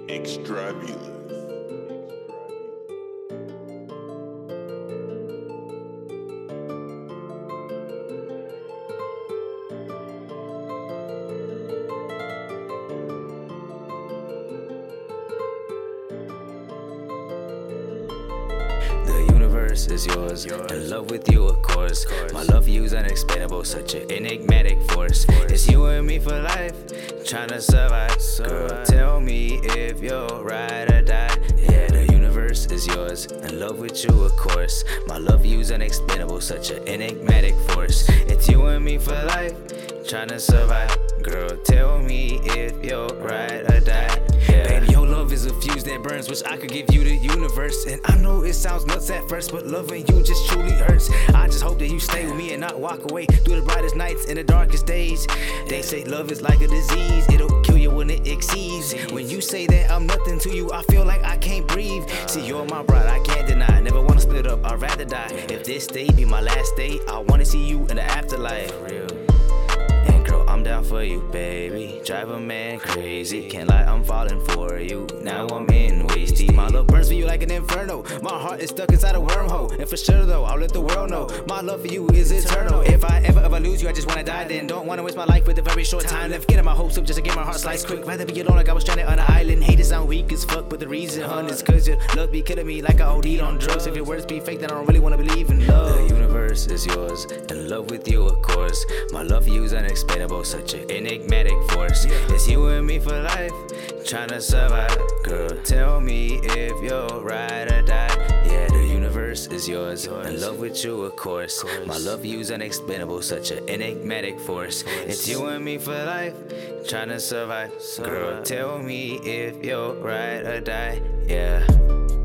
Extravulous. The universe is yours, in love with you, of course. My love for you's unexplainable, such an enigmatic force. It's you and me for life, trying to survive. Girl, tell me if you're ride or die. Yeah, the universe is yours, in love with you, of course. My love for you's unexplainable, such an enigmatic force. It's you and me for life, trying to survive. Girl, tell me if you're ride or die. Yeah. Baby, your love is a fuse that burns, wish I could give you the universe. And I know it sounds nuts at first, but loving you just truly hurts. I just hope that you stay with me and not walk away through the brightest nights and the darkest days. They say love is like a disease, it'll kill you when it exceeds. When you say that I'm nothing to you, I feel like I can't breathe. See, you're my bride, I can't deny. Never wanna split up, I'd rather die. If this day be my last day, I wanna see you in the afterlife. For real. I'm down for you, baby. Drive a man crazy. Can't lie, I'm falling for you. Now I'm in waist deep. My love burns for you like an inferno. My heart is stuck inside a wormhole. And for sure though, I'll let the world know my love for you is eternal. If I ever lose you, I just wanna die then. Don't wanna waste my life with a very short time left. Getting my hopes up just to get my heart sliced quick. Rather be alone like I was stranded on an island. Hate to sound weak as fuck, but the reason, hun, is cause your love be killing me like I OD'd on drugs. If your words be fake, then I don't really wanna believe in love. The universe is yours, in love with you, of course. My love for you is unexplainable, such an enigmatic force. It's you and me for life, trying to survive. Girl, tell me if you're ride or die. Yeah, the universe is yours, in love with you, of course. My love for you is unexplainable, such an enigmatic force. It's you and me for life, trying to survive. Girl, tell me if you're ride or die. Yeah.